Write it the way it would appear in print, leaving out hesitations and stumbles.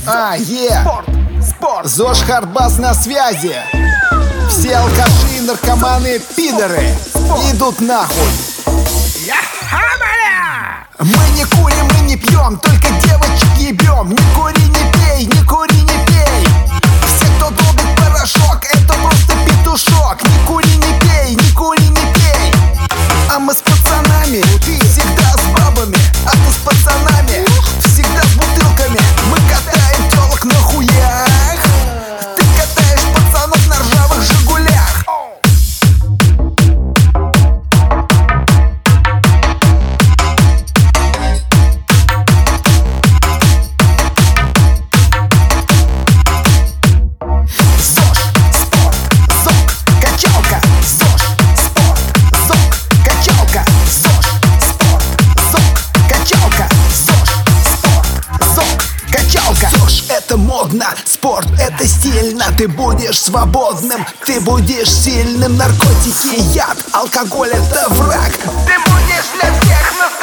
Спорт. ЗОЖ Хардбас на связи. Все алкаши, наркоманы, пидоры идут нахуй. Мы не курим и не пьем, только девочек ебем. Не кури, не пей, не кури, не пей. Все, кто долбит порошок, это просто петушок. Не кури, не пей, не кури, не пей. А мы с пацанами, всегда с бабами. А ты с пацанами, всегда с бутылками. Мы катаем телок на хуях. Ты катаешь пацанов на ржавых Жигулях. Это модно, спорт это стильно. Ты будешь свободным, ты будешь сильным. Наркотики, яд, алкоголь это враг. Ты будешь для всех